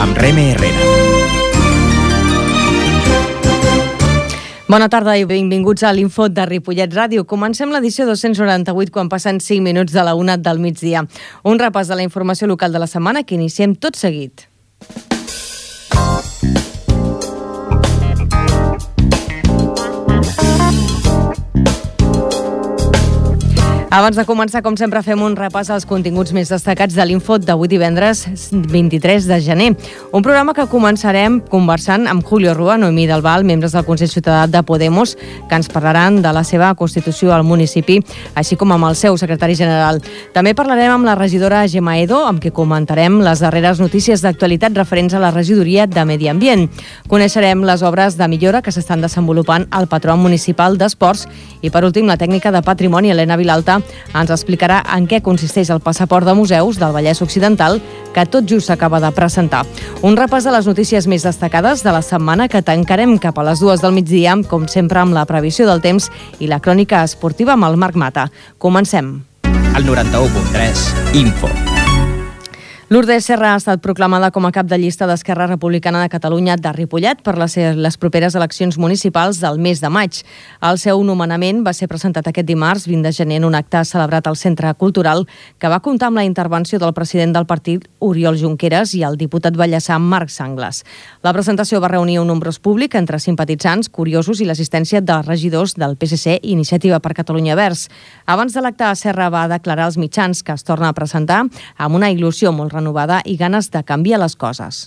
amb Reme Herrera. Bona tarda i benvinguts a l'Info de Ripollet Ràdio. Comencem l'edició 298 quan passen 5 minuts de la 1 del migdia. Un repàs de la informació local de la setmana que iniciem tot seguit. Abans de començar, com sempre, fem un repàs als continguts més destacats de l'Info d'avui divendres 23 de gener. Un programa que començarem conversant amb Julio Rua, Noemí del Val, membres del Consell Ciutadà de Podemos, que ens parlaran de la seva constitució al municipi, així com amb el seu secretari general. També parlarem amb la regidora Gemma Edo, amb qui comentarem les darreres notícies d'actualitat referents a la regidoria de Medi Ambient. Coneixerem les obres de millora que s'estan desenvolupant al Patró Municipal d'Esports i, per últim, la tècnica de patrimoni, Helena Vilalta, ens explicarà en què consisteix el passaport de museus del Vallès Occidental que tot just s'acaba de presentar. Un repàs de les notícies més destacades de la setmana que tancarem cap a les 2 del migdia, com sempre amb la previsió del temps i la crònica esportiva amb el Marc Mata. Comencem. El 91.3 Info. Lourdes Serra ha estat proclamada com a cap de llista d'Esquerra Republicana de Catalunya de Ripollet per les properes eleccions municipals del mes de maig. El seu nomenament va ser presentat aquest dimarts, 20 de gener, en un acte celebrat al Centre Cultural que va comptar amb la intervenció del president del partit, Oriol Junqueras, i el diputat vallesà Marc Sanglas. La presentació va reunir un nombrós públic entre simpatitzants, curiosos i l'assistència dels regidors del PSC i Iniciativa per Catalunya Verds. Abans de l'acte, Serra va declarar als mitjans que es torna a presentar amb una il·lusió molt renovada i ganes de canviar les coses.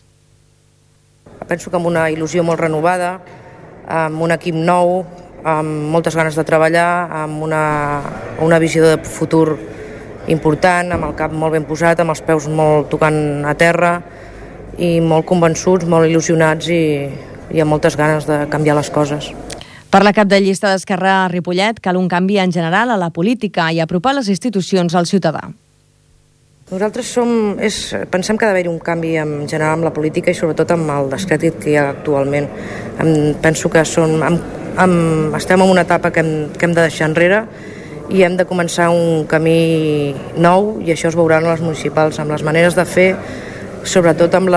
Penso que amb una il·lusió molt renovada, amb un equip nou, amb moltes ganes de treballar, amb una visió de futur important, amb el cap molt ben posat, amb els peus molt tocant a terra i molt convençuts, molt il·lusionats i amb moltes ganes de canviar les coses. Per la cap de llista d'Esquerra a Ripollet cal un canvi en general a la política i apropar les institucions al ciutadà. Nosaltres pensem que ha d'haver-hi un canvi en general amb la política i sobretot amb el descrèdit que hi ha actualment. Penso que estem en una etapa que hem de deixar enrere i hem de començar un camí nou i això es veurà en les municipals, amb les maneres de fer, sobretot amb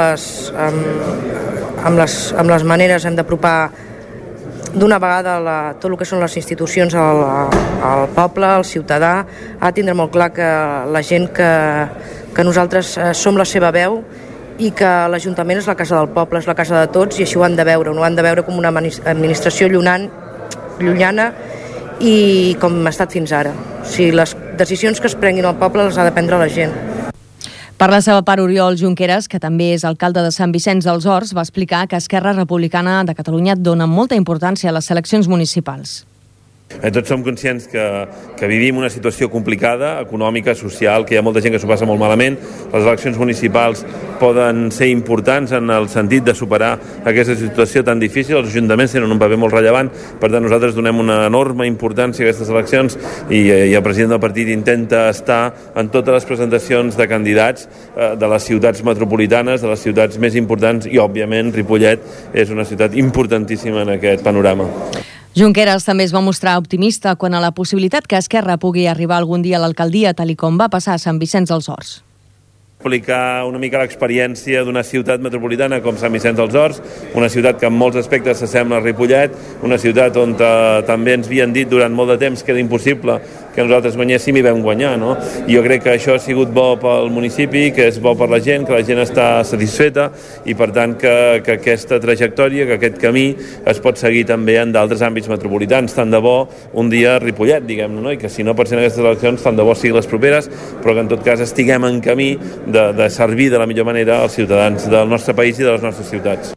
les maneres hem d'apropar d'una vegada tot el que són les institucions al poble, al ciutadà. Ha de tindre molt clar que la gent que nosaltres som la seva veu i que l'Ajuntament és la casa del poble, és la casa de tots i així ho han de veure, no ho han de veure com una administració llunyana i com ha estat fins ara. O sigui, les decisions que es prenguin al poble les ha de prendre la gent. Per la seva part, Oriol Junqueras, que també és alcalde de Sant Vicenç dels Horts, va explicar que Esquerra Republicana de Catalunya dona molta importància a les eleccions municipals. Tots som conscients que vivim una situació complicada, econòmica, social, que hi ha molta gent que s'ho passa molt malament. Les eleccions municipals poden ser importants en el sentit de superar aquesta situació tan difícil. Els ajuntaments tenen un paper molt rellevant, per tant nosaltres donem una enorme importància a aquestes eleccions i el president del partit intenta estar en totes les presentacions de candidats de les ciutats metropolitanes, de les ciutats més importants i, òbviament, Ripollet és una ciutat importantíssima en aquest panorama. Junqueras també es va mostrar optimista quant a la possibilitat que Esquerra pugui arribar algun dia a l'alcaldia, tal com va passar a Sant Vicenç dels Horts. Explicar una mica l'experiència d'una ciutat metropolitana com Sant Vicenç dels Horts, una ciutat que en molts aspectes s'assembla a Ripollet, una ciutat on també ens havien dit durant molt de temps que era impossible que nosaltres guanyéssim i vam guanyar, no? I jo crec que això ha sigut bo pel municipi, que és bo per la gent, que la gent està satisfeta i per tant que aquesta trajectòria, que aquest camí es pot seguir també en d'altres àmbits metropolitans. Tant de bo un dia Ripollet, diguem-ne, no? I que si no pot ser en aquestes eleccions, tant de bo siguin les properes, però que en tot cas estiguem en camí de servir de la millor manera als ciutadans del nostre país i de les nostres ciutats.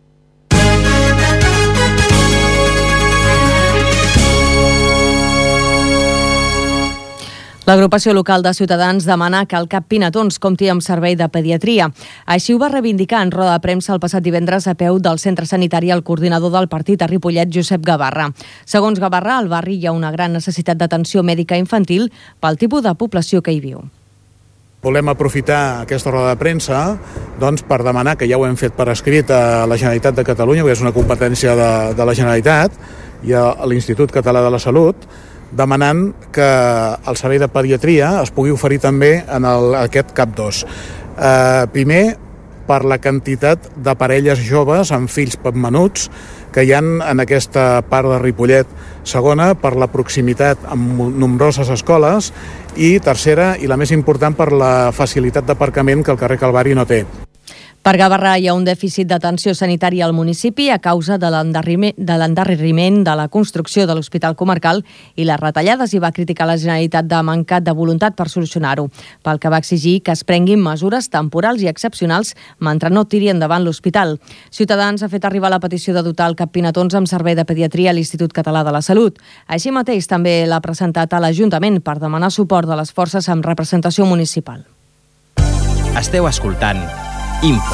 L'agrupació local de Ciutadans demana que el CAP Pinatons compti amb servei de pediatria. Així ho va reivindicar en roda de premsa el passat divendres a peu del centre sanitari el coordinador del partit a Ripollet, Josep Gavarra. Segons Gavarra, al barri hi ha una gran necessitat d'atenció mèdica infantil pel tipus de població que hi viu. Volem aprofitar aquesta roda de premsa per demanar, que ja ho hem fet per escrit a la Generalitat de Catalunya, que és una competència de la Generalitat, i a l'Institut Català de la Salut, demanant que el servei de pediatria es pugui oferir també en aquest CAP 2. Primer, per la quantitat de parelles joves amb fills menuts que hi ha en aquesta part de Ripollet. Segona, per la proximitat amb nombroses escoles. I tercera, i la més important, per la facilitat d'aparcament que el carrer Calvari no té. Per Gavarrà hi ha un dèficit d'atenció sanitària al municipi a causa de l'endarreriment de la construcció de l'Hospital Comarcal i les retallades, i va criticar la Generalitat de mancat de voluntat per solucionar-ho, pel que va exigir que es prenguin mesures temporals i excepcionals mentre no tiri endavant l'hospital. Ciutadans ha fet arribar la petició de dotar el CAP Pinatons amb servei de pediatria a l'Institut Català de la Salut. Així mateix també l'ha presentat a l'Ajuntament per demanar suport de les forces amb representació municipal. Esteu escoltant Info.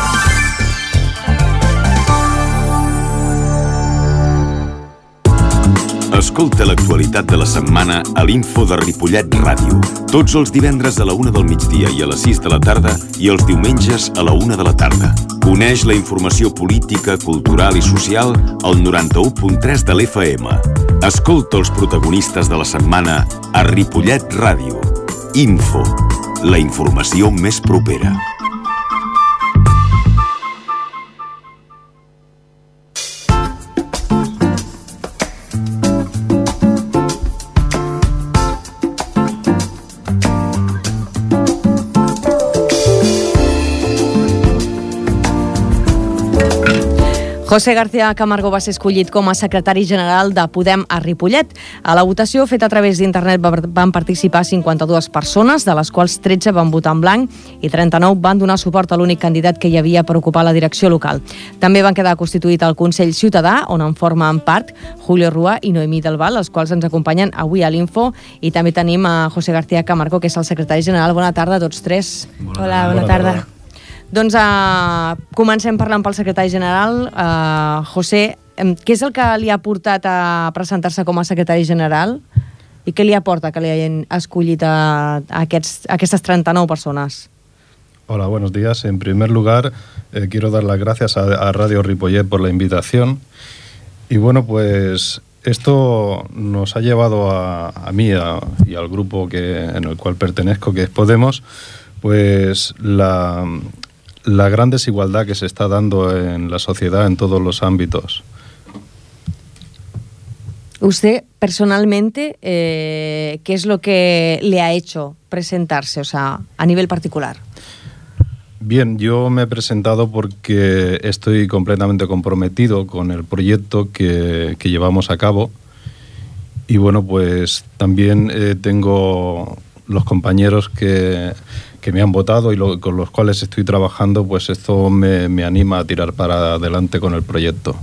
Escolta l'actualitat de la setmana a l'Info de Ripollet Ràdio. Tots els divendres a la 1 del migdia i a les 6 de la tarda i els diumenges a la 1 de la tarda. Coneix la informació política, cultural i social al 91.3 de l'FM. Escolta els protagonistes de la setmana a Ripollet Ràdio. Info. La informació més propera. José García Camargo va ser escollit com a secretari general de Podem a Ripollet. A la votació feta a través d'internet van participar 52 persones, de les quals 13 van votar en blanc i 39 van donar suport a l'únic candidat que hi havia per ocupar la direcció local. També van quedar constituït el Consell Ciutadà, on en formen part Julio Rua i Noemí del Val, els quals ens acompanyen avui a l'Info, i també tenim a José García Camargo, que és el secretari general. Bona tarda a tots tres. Hola, bona tarda. Doncs comencem parlant pel secretari general. José, què és el que li ha portat a presentar-se com a secretari general i què li aporta que li hagin escollit a aquestes 39 persones? Hola, buenos días. En primer lugar, quiero dar las gracias a Radio Ripollet por la invitación. Y bueno, pues esto nos ha llevado a mí y al grupo en el cual pertenezco, que es Podemos, pues la gran desigualdad que se está dando en la sociedad en todos los ámbitos. Usted, personalmente, ¿qué es lo que le ha hecho presentarse, o sea, a nivel particular? Bien, yo me he presentado porque estoy completamente comprometido con el proyecto que llevamos a cabo. Y bueno, pues también tengo los compañeros que me han votado y con los cuales estoy trabajando, pues esto me anima a tirar para adelante con el proyecto.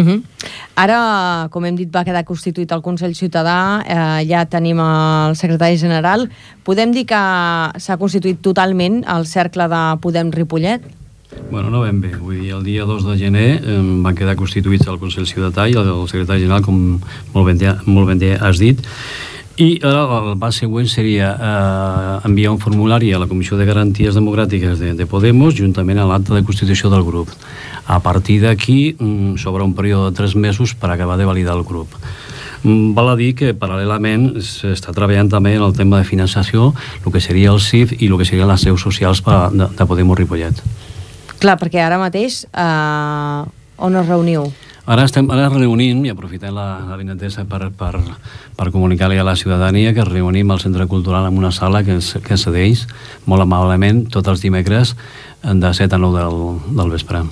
Ara, com hem dit, va quedar constituït el Consell Ciutadà, ja tenim el secretari general. Podem dir que s'ha constituït totalment el cercle de Podem Ripollet? Bueno, no ben bé. Vull dir, el dia 2 de gener van quedar constituïts el Consell Ciutadà i el secretari general, com molt ben bé has dit. I ara el pas següent seria enviar un formulari a la Comissió de Garanties Democràtiques de Podemos juntament a l'acte de constitució del grup. A partir d'aquí s'obre un període de 3 mesos per acabar de validar el grup. Val a dir que paral·lelament s'està treballant també en el tema de finançació, el que seria el CIF i el que serien les seus socials de Podemos Ripollet. Clar, perquè ara mateix on us reuniu? Ara reunint, i aprofitem la vinentesa per comunicar-li a la ciutadania que reunim al Centre Cultural en una sala que cedeix molt amablement tots els dimecres de 7 a 9 del vespre.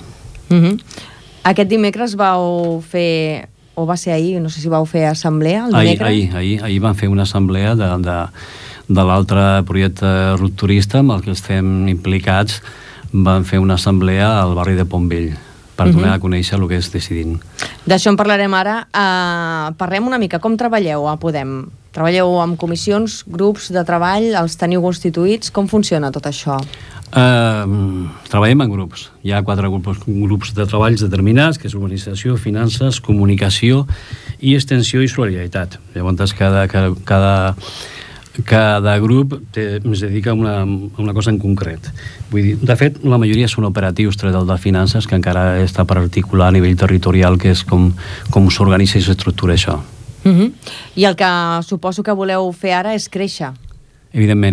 Aquest dimecres vau fer, o va ser ahir, no sé si vau fer assemblea el dimecres? Ahir vam fer una assemblea de l'altre projecte rupturista amb el que estem implicats. Vam fer una assemblea al barri de Pontvell per donar a conèixer el que és Decidint. D'això en parlarem ara. Parlem una mica, com treballeu a Podem? Treballeu amb comissions, grups de treball, els teniu constituïts? Com funciona tot això? Treballem en grups. Hi ha 4 grups de treballs determinats, que és organització, finances, comunicació i extensió i solidaritat. Llavors cada grup es dedica a una cosa en concret. Vull dir, de fet, la majoria són operatius, tret del de finances, que encara està per articular a nivell territorial, que és com s'organitza i s'estructura això. I el que suposo que voleu fer ara és créixer. Evidentment.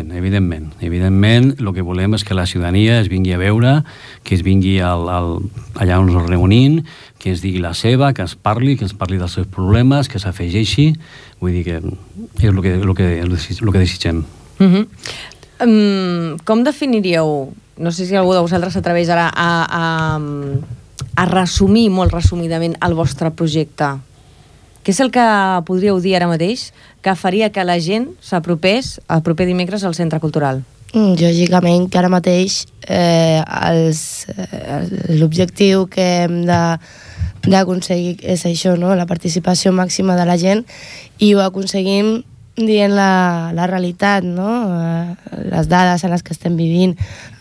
El que volem és que la ciutadania es vingui a veure, que es vingui allà on ens reunim, que ens digui la seva, que ens parli dels seus problemes, que s'afegeixi. Vull dir que és el que desitgem. Com definiríeu, no sé si algú de vosaltres s'atreveix ara a resumir molt resumidament el vostre projecte? Què és el que podríeu dir ara mateix que faria que la gent s'apropés el proper dimecres al Centre Cultural? Lògicament que ara mateix l'objectiu que hem d'aconseguir és això, no? La participació màxima de la gent, i ho aconseguim dient la realitat, no? Les dades en les que estem vivint,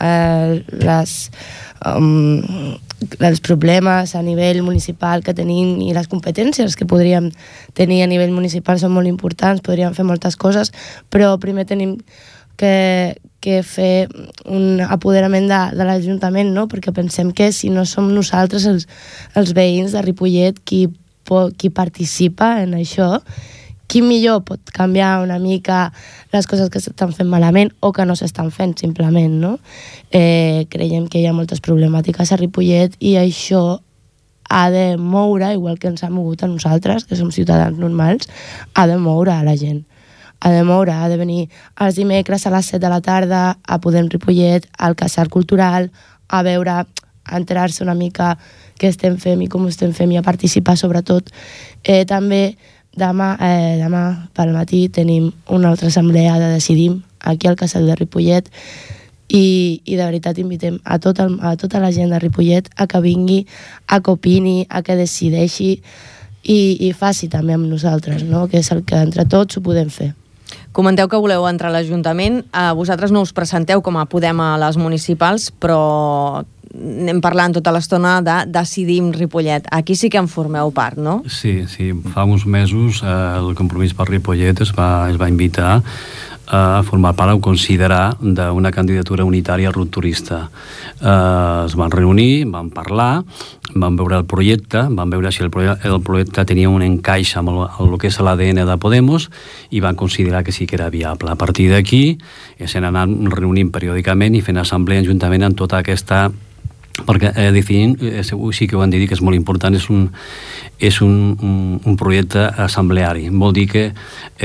els problemes a nivell municipal que tenim i les competències que podríem tenir a nivell municipal són molt importants, podríem fer moltes coses, però primer tenim que fer un apoderament de l'Ajuntament, no? Perquè pensem que si no som nosaltres els veïns de Ripollet qui participa en això, qui millor pot canviar una mica les coses que s'estan fent malament o que no s'estan fent, simplement, no? Creiem que hi ha moltes problemàtiques a Ripollet i això ha de moure, igual que ens ha mogut a nosaltres, que som ciutadans normals, ha de moure a la gent. Ha de venir els dimecres a les 7 de la tarda a Podem Ripollet, al Casal Cultural, a veure, a enterar-se una mica què estem fent i com ho estem fent i a participar, sobretot. També demà pel matí tenim una altra assemblea de Decidim aquí al Casal de Ripollet i de veritat invitem a tota la gent de Ripollet a que vingui, a que opini, a que decideixi i faci també amb nosaltres, no? Que és el que entre tots ho podem fer. Comenteu que voleu entrar a l'Ajuntament. Vosaltres no us presenteu com a Podem a les municipals, però anem parlant tota l'estona de Decidim Ripollet. Aquí sí que en formeu part, no? Sí. Fa uns mesos el Compromís per Ripollet es va invitar a formar part o considerar d'una candidatura unitària rupturista. Es van reunir, van parlar, van veure el projecte, van veure si el projecte tenia un encaix amb el que és l'ADN de Podemos i van considerar que sí que era viable. A partir d'aquí s'han anat reunint periòdicament i fent assemblea juntament amb tota aquesta... perquè definint, sí que ho han de dir que és molt important, és un projecte assembleari. Vol dir que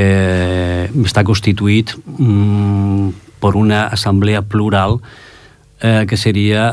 està constituït per una assemblea plural que seria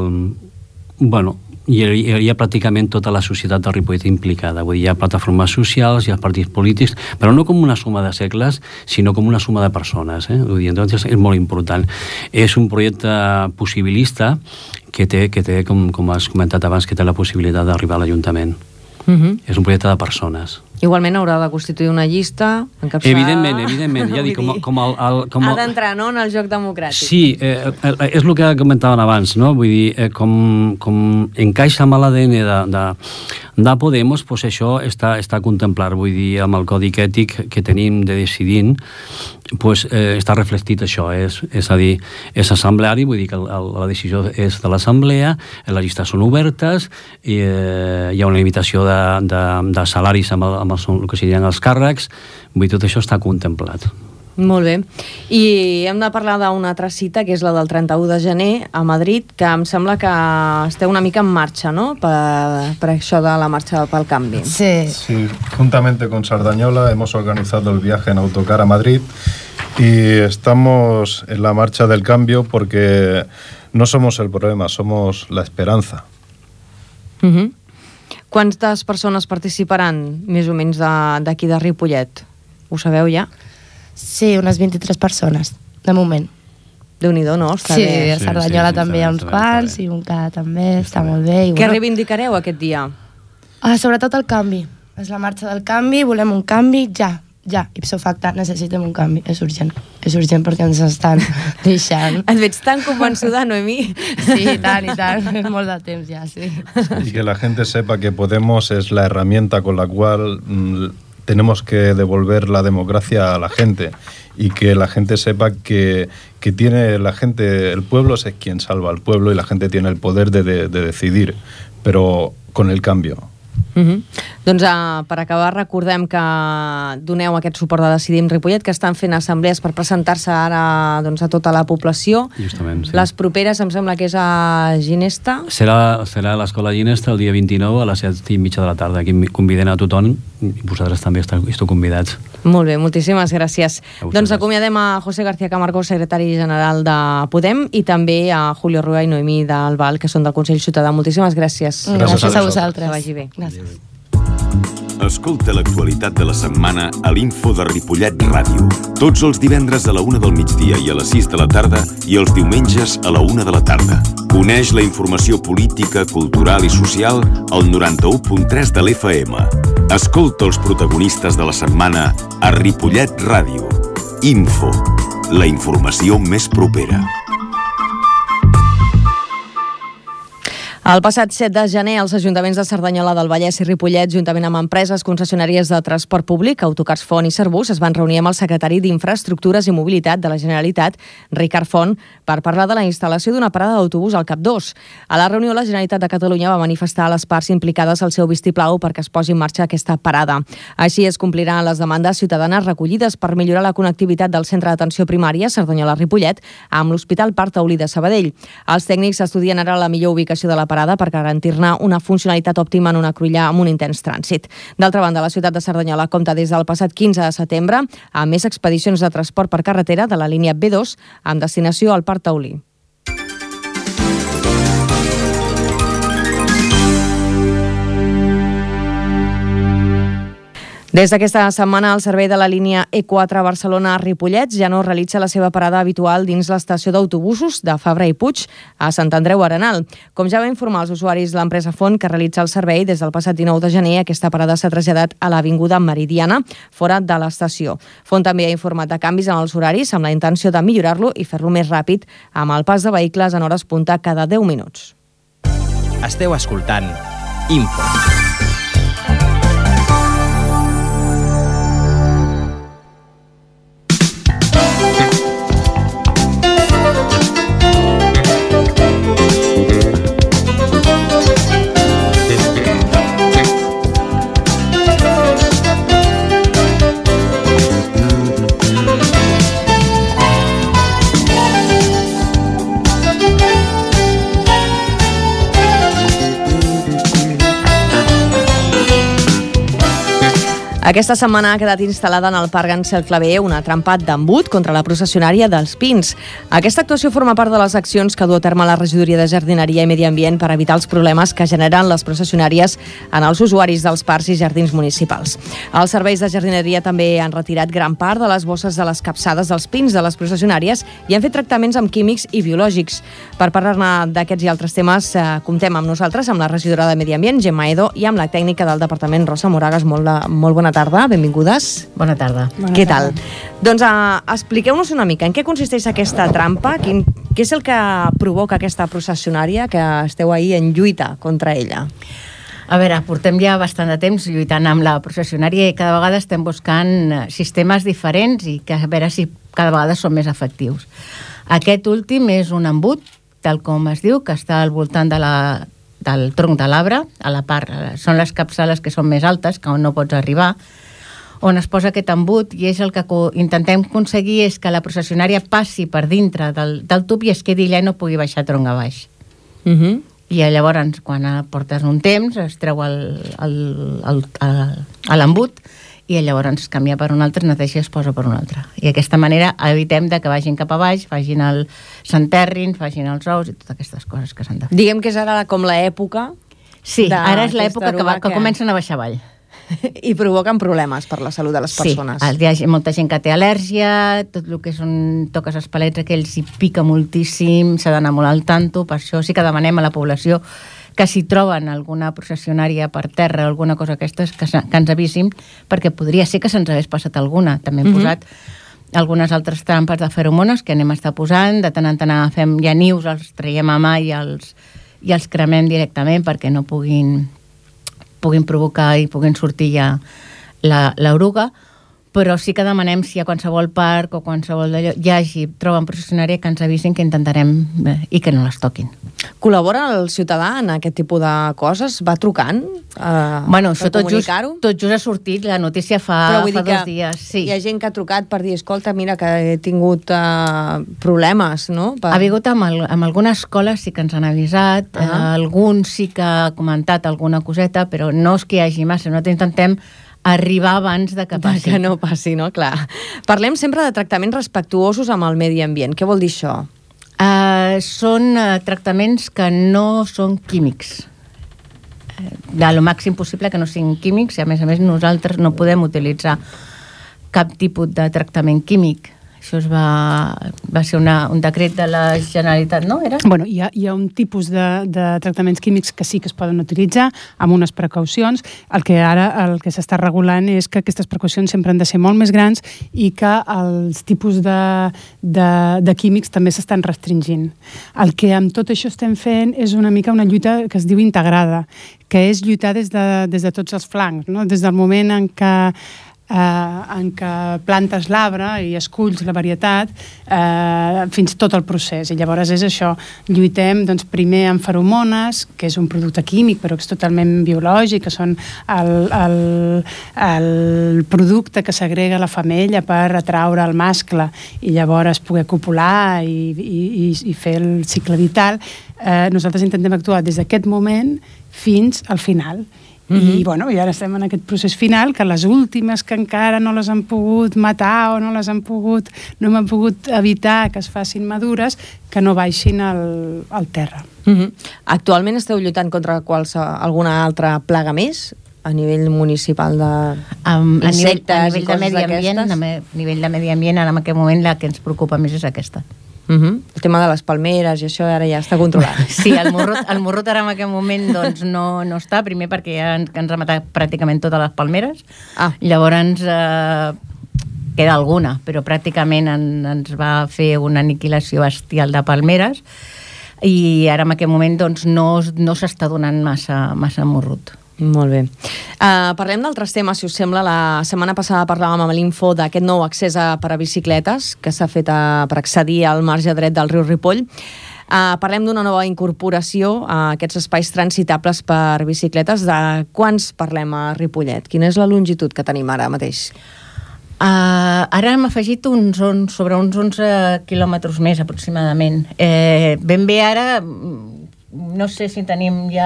hi hauria pràcticament tota la societat de Ripollet implicada. Vull dir, hi ha plataformes socials, hi ha partits polítics, però no com una suma de segles, sinó com una suma de persones. Vull dir, doncs és molt important. És un projecte possibilista que té, com has comentat abans, que té la possibilitat d'arribar a l'Ajuntament. És un projecte de persones. Igualment haurà de constituir una llista, encapçalada... Evidentment. Ja dic, ha d'entrar, no?, en el joc democràtic. Sí, és el que comentaven abans, no? Vull dir, com encaixa amb l'ADN de Podemos, doncs això està contemplat. Vull dir, amb el codi ètic que tenim de Decidint, doncs està reflectit això. És a dir, és assembleari, vull dir que la decisió és de l'assemblea, les llistes són obertes, hi ha una limitació de salaris amb el que serien els càrrecs, vull dir, tot això està contemplat. Molt bé. I hem de parlar d'una altra cita, que és la del 31 de gener a Madrid, que em sembla que esteu una mica en marxa, ¿no?, per això de la marxa pel canvi. Sí. Sí, juntamente con Sardañola hemos organizado el viaje en autocar a Madrid y estamos en la marcha del cambio porque no somos el problema, somos la esperanza. Quantes persones participaran, més o menys, d'aquí de Ripollet? Ho sabeu ja? Sí, unes 23 persones, de moment. Déu-n'hi-do, no? Està Sí, bé. a Cerdanyola també hi ha uns quants, i Montcada també, està molt bé. Què reivindicareu aquest dia? Sobretot el canvi. És la marxa del canvi, volem un canvi ja, ipso facto, necessitem un canvi, és urgent perquè ens estan deixant. Et veig tan convençuda, Noemí. Sí, i tant, és molt de temps ja, sí. Y que la gente sepa que Podemos es la herramienta con la cual tenemos que devolver la democracia a la gente y que la gente sepa que tiene la gente, el pueblo es quien salva al pueblo y la gente tiene el poder de decidir, pero con el cambio. Doncs per acabar recordem que doneu aquest suport de Decidim Ripollet, que estan fent assemblees per presentar-se ara a tota la població. Justament, sí. Les properes em sembla que és a Ginesta. Serà a l'Escola Ginesta el dia 29 a les 7:30 de la tarda. Aquí convidem a tothom i vosaltres també esteu convidats. Molt bé, moltíssimes gràcies. Doncs acomiadem a José García Camargo, secretari general de Podem, i també a Julio Rua i Noemí del Val, que són del Consell Ciutadà. Moltíssimes gràcies. Gràcies a vosaltres. Que vagi bé. Gràcies. Escolta l'actualitat de la setmana a l'Info de Ripollet Ràdio. Tots els divendres a la 1 del migdia i a les 6 de la tarda i els diumenges a la 1 de la tarda. Coneix la informació política, cultural i social al 91.3 de l'FM. Escolta els protagonistes de la setmana a Ripollet Ràdio. Info, la informació més propera. El passat 7 de gener, els ajuntaments de Cerdanyola del Vallès i Ripollet, juntament amb empreses concessionàries de transport públic, Autocars Font i Servus, es van reunir amb el secretari d'Infraestructures i Mobilitat de la Generalitat, Ricard Font, per parlar de la instal·lació d'una parada d'autobús al Cap 2. A la reunió, la Generalitat de Catalunya va manifestar a les parts implicades el seu vistiplau perquè es posi en marxa aquesta parada. Així es compliran les demandes ciutadanes recollides per millorar la connectivitat del centre d'atenció primària Cerdanyola-Ripollet amb l'Hospital Parc Taulí de Sabadell. Els tècnics estudien ara la millor ubicació de la parada per garantir-ne una funcionalitat òptima en una cruïlla amb un intens trànsit. D'altra banda, la ciutat de Cerdanyola compta des del passat 15 de setembre amb més expedicions de transport per carretera de la línia B2 amb destinació al Parc Taulí. Des d'aquesta setmana, el servei de la línia E4 Barcelona-Ripollet ja no realitza la seva parada habitual dins l'estació d'autobusos de Fabra i Puig a Sant Andreu Arenal. Com ja va informar els usuaris l'empresa Font, que realitza el servei des del passat 19 de gener, aquesta parada s'ha traslladat a l'Avinguda Meridiana, fora de l'estació. Font també ha informat de canvis en els horaris amb la intenció de millorar-lo i fer-lo més ràpid amb el pas de vehicles en hores punta cada 10 minuts. Esteu escoltant Info. Aquesta setmana ha quedat instal·lada en el Parc Ansel Clavé una trampa d'embut contra la processionària dels Pins. Aquesta actuació forma part de les accions que du a terme la Regidoria de Jardineria i Medi Ambient per evitar els problemes que generen les processionàries en els usuaris dels parcs i jardins municipals. Els serveis de jardineria també han retirat gran part de les bosses de les capçades dels pins de les processionàries i han fet tractaments amb químics i biològics. Per parlar-ne d'aquests i altres temes, comptem amb nosaltres, amb la regidora de Medi Ambient, Gemma Edo, i amb la tècnica del departament, Rosa Moragas. Molt bona tarda, benvingudes. Bona tarda. Què tal? Doncs expliqueu-nos una mica en què consisteix aquesta trampa, què és el que provoca aquesta processionària que esteu ahir en lluita contra ella? A veure, portem ja bastant de temps lluitant amb la processionària i cada vegada estem buscant sistemes diferents i que a veure si cada vegada són més efectius. Aquest últim és un embut, tal com es diu, que està al voltant del tronc de l'arbre, a la part, són les capçales que són més altes, que on no pots arribar, on es posa aquest embut, i és el que intentem aconseguir és que la processionària passi per dintre del tub i es quedi allà i no pugui baixar tronc a baix. I llavors, quan portes un temps, es treu l'embut i llavors es canvia per un altre, neteja i es posa per un altre. I d'aquesta manera evitem que vagin cap a baix, s'enterrin, facin els ous i totes aquestes coses que s'han de fer. Diguem que és ara com l'època... Sí, ara és l'època que comencen a baixar avall. I provoquen problemes per la salut de les persones. Sí, hi ha molta gent que té al·lèrgia, tot el que toques els palets aquells hi pica moltíssim, s'ha d'anar molt al tanto, per això sí que demanem a la població que si troben alguna processionària per terra o alguna cosa d'aquestes, que ens avisin, perquè podria ser que se'ns hagués passat alguna. També hem posat algunes altres trampes de feromones que anem a estar posant, de tant en tant agafem ja nius, els traiem a mà i els cremem directament perquè no puguin provocar i puguin sortir ja l'oruga, però sí que demanem si a qualsevol parc o qualsevol d'allò troben processionària que ens avisin que intentarem i que no les toquin. Col·labora el ciutadà en aquest tipus de coses? Va trucant això per comunicar-ho? Tot just ha sortit la notícia fa 2 dies. Sí. Hi ha gent que ha trucat per dir, escolta, mira, que he tingut problemes, no? Ha vingut amb algunes escoles, sí que ens han avisat, alguns sí que ha comentat alguna coseta, però no és que hi hagi massa, nosaltres intentem arribar abans de que passi. Que no passi, no? Clar. Parlem sempre de tractaments respectuosos amb el medi ambient. Què vol dir això? Són tractaments que no són químics. Del màxim possible que no siguin químics i, a més, nosaltres no podem utilitzar cap tipus de tractament químic. Això va ser un decret de la Generalitat, no? Bueno, hi ha un tipus de tractaments químics que sí que es poden utilitzar amb unes precaucions. El que s'està regulant és que aquestes precaucions sempre han de ser molt més grans i que els tipus de químics també s'estan restringint. El que amb tot això estem fent és una mica una lluita que es diu integrada, que és lluitar des de tots els flancs, no? Des del moment en què plantes l'arbre i esculls la varietat fins tot el procés. I llavors és això, lluitem primer amb feromones, que és un producte químic però que és totalment biològic, que són el producte que s'agrega a la femella per atraure el mascle i llavors poder copular i fer el cicle vital. Nosaltres intentem actuar des d'aquest moment fins al final. I ara estem en aquest procés final, que les últimes que encara no les han pogut matar o no hem pogut evitar que es facin madures, que no baixin al terra. Actualment esteu lluitant contra alguna altra plaga més a nivell municipal d'insectes i coses d'aquestes? A nivell de medi ambient, en aquest moment la que ens preocupa més és aquesta. El tema de les palmeres i això ara ja està controlat. Sí, el morrut ara en aquest moment no està, primer perquè ja ens ha matat pràcticament totes les palmeres, llavors queda alguna, però pràcticament ens va fer una aniquilació bestial de palmeres i ara en aquest moment no s'està donant massa morrut. Molt bé. Parlem d'altres temes, si us sembla. La setmana passada parlàvem amb l'Info d'aquest nou accés per a bicicletes que s'ha fet per accedir al marge dret del riu Ripoll. Parlem d'una nova incorporació a aquests espais transitables per bicicletes. De quants parlem a Ripollet? Quina és la longitud que tenim ara mateix? Ara hem afegit sobre uns 11 quilòmetres més aproximadament. Ben bé ara, no sé si tenim ja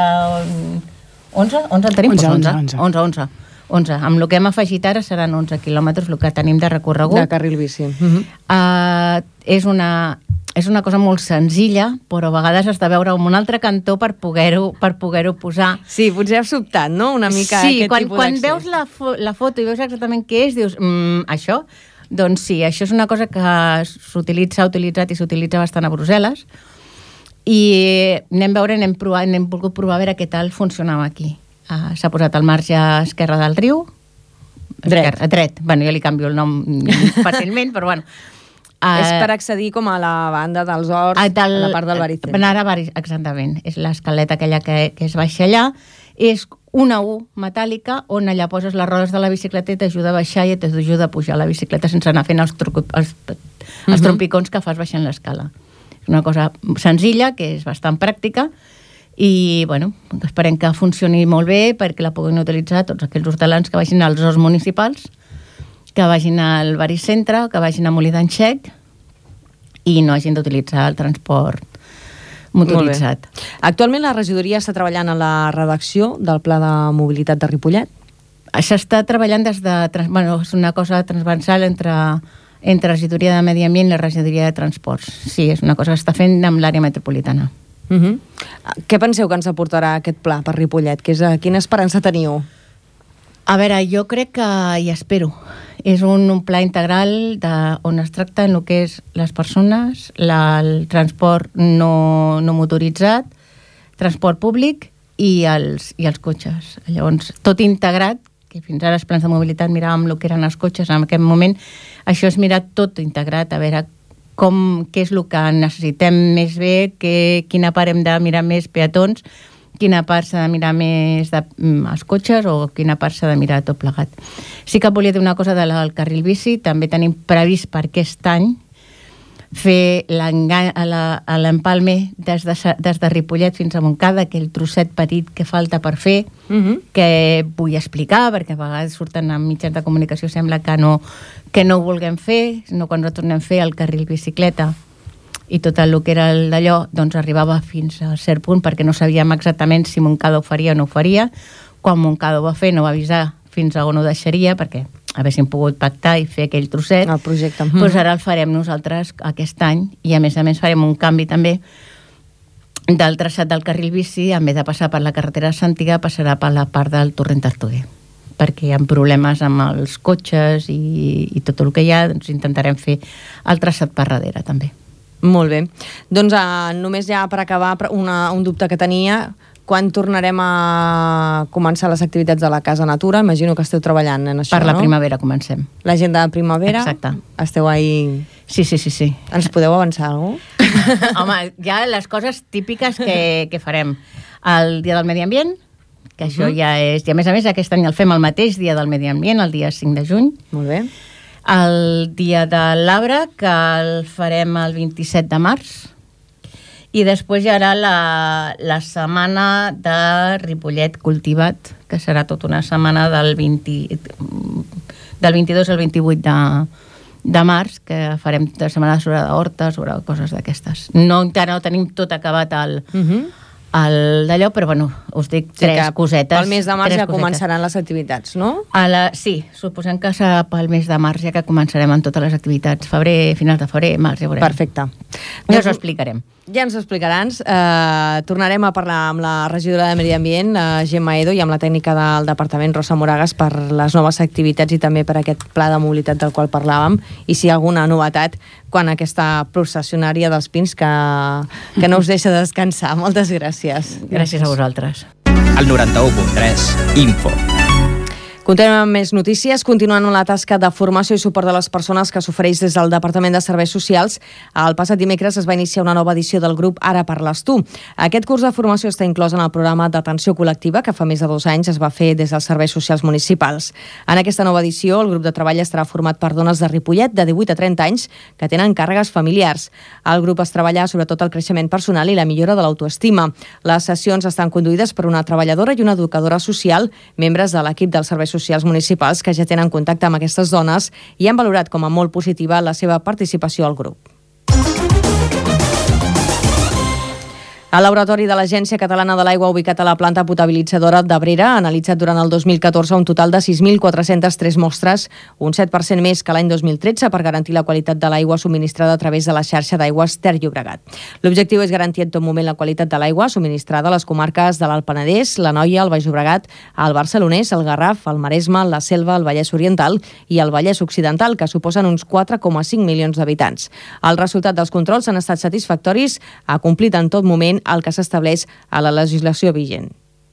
11 en tenim? 11. Amb el que hem afegit ara seran 11 quilòmetres el que tenim de recorregut. De carril bici. És una cosa molt senzilla, però a vegades has de veure en un altre cantó per poder-ho posar. Sí, potser ha sobtat, no? Una mica aquest tipus d'accés. Quan veus la foto i veus exactament què és, dius, això? Doncs sí, això és una cosa que s'ha utilitzat i s'utilitza bastant a Brussel·les, i anem volgut provar a veure què tal funcionava aquí. S'ha posat al marge esquerre del riu. Dret. Bueno, jo li canvio el nom fàcilment, però bueno. És per accedir com a la banda dels horts, a la part del baricentre. Exactament. És l'escaleta aquella que es baixa allà. És una U metàl·lica on allà poses les rodes de la bicicleta i t'ajuda a baixar i t'ajuda a pujar la bicicleta sense anar fent els trompicons que fas baixant l'escala. És una cosa senzilla, que és bastant pràctica, i bueno, esperem que funcioni molt bé perquè la puguin utilitzar tots aquells hortelans que vagin als horts municipals, que vagin al baricentre, que vagin a Molí d'en Xec i no hagin d'utilitzar el transport motoritzat. Actualment la regidoria està treballant en la redacció del Pla de Mobilitat de Ripollet? S'està treballant és una cosa transversal entre la regidoria de Medi Ambient i la regidoria de Transports. Sí, és una cosa que està fent amb l'àrea metropolitana. Què penseu que ens aportarà aquest pla per Ripollet? Quina esperança teniu? A veure, jo crec que, i espero, és un pla integral on es tracta en el que és les persones, el transport no motoritzat, transport públic i els cotxes. Llavors, tot integrat, que fins ara els plans de mobilitat miràvem el que eren els cotxes, en aquest moment això és mirar tot integrat, a veure què és el que necessitem més bé, quina part hem de mirar més peatons, quina part s'ha de mirar més els cotxes o quina part s'ha de mirar tot plegat. Sí que volia dir una cosa del carril bici, també tenim previst per aquest any fer l'empalme des de Ripollet fins a Montcada, aquell trosset petit que falta per fer, que vull explicar, perquè a vegades surten en mitjans de comunicació, sembla que no ho vulguem fer, sinó quan retornem a fer el carril bicicleta i tot el que era d'allò, doncs arribava fins a cert punt, perquè no sabíem exactament si Montcada ho faria o no ho faria. Quan Montcada ho va fer, no va avisar fins a on ho deixaria, perquè haguéssim pogut pactar i fer aquell trosset. El projecte. Doncs ara el farem nosaltres aquest any, i a més farem un canvi també del traçat del carril bici, en vez de passar per la carretera Santiga, passarà per la part del torrent Tartuguer, perquè hi ha problemes amb els cotxes i tot el que hi ha, doncs intentarem fer el traçat per darrere també. Molt bé. Doncs només ja per acabar un dubte que tenia. Quan tornarem a començar les activitats de la Casa Natura? Imagino que esteu treballant en això, no? Per la primavera comencem. L'agenda de primavera? Exacte. Esteu ahí... Sí. Ens podeu avançar alguna cosa? Home, hi ha les coses típiques que farem. El Dia del Medi Ambient, que això ja és... I a més, aquest any el fem el mateix Dia del Medi Ambient, el dia 5 de juny. Molt bé. El Dia de l'Arbre, que el farem el 27 de març. I després hi haurà la setmana de Ripollet Cultivat, que serà tota una setmana del 22 al 28 de març, que farem de setmana sobre hortes, sobre coses d'aquestes. Encara no tenim tot acabat d'allò, però bueno, us dic tres cosetes. Pel mes de març ja començaran les activitats, no? Sí, suposem que serà pel mes de març ja que començarem amb totes les activitats. Finals de febrer, març, ja veurem. Perfecte. Ja us ho explicarem. Ja ens ho explicaran. Tornarem a parlar amb la regidora de Medi Ambient, Gemma Edo, i amb la tècnica del departament, Rosa Moragas, per les noves activitats i també per aquest pla de mobilitat del qual parlàvem, i si hi ha alguna novetat quan aquesta processionària dels Pins que no us deixa descansar. Moltes gràcies. Gràcies a vosaltres. El 91.3 Info. Continuem amb més notícies. Continuant amb la tasca de formació i suport a les persones que s'ofereix des del Departament de Serveis Socials, el passat dimecres es va iniciar una nova edició del grup Ara parles tu. Aquest curs de formació està inclòs en el programa d'atenció col·lectiva que fa més de 2 anys es va fer des dels serveis socials municipals. En aquesta nova edició, el grup de treball estarà format per dones de Ripollet de 18 a 30 anys que tenen càrregues familiars. El grup es treballa sobretot el creixement personal i la millora de l'autoestima. Les sessions estan conduïdes per una treballadora i una educadora social, membres de l'equip dels serveis socials municipals que ja tenen contacte amb aquestes dones i han valorat com a molt positiva la seva participació al grup. El laboratori de l'Agència Catalana de l'Aigua ubicat a la planta potabilitzadora d'Abrera ha analitzat durant el 2014 un total de 6.403 mostres, un 7% més que l'any 2013 per garantir la qualitat de l'aigua subministrada a través de la xarxa d'aigües Ter Llobregat. L'objectiu és garantir en tot moment la qualitat de l'aigua subministrada a les comarques de l'Alt Penedès, l'Anoia, el Baix Llobregat, el Barcelonès, el Garraf, el Maresme, la Selva, el Vallès Oriental i el Vallès Occidental, que suposen uns 4,5 milions d'habitants. El resultat dels controls han estat satisfactoris, ha complit en tot moment el que s'estableix a la legislació vigent.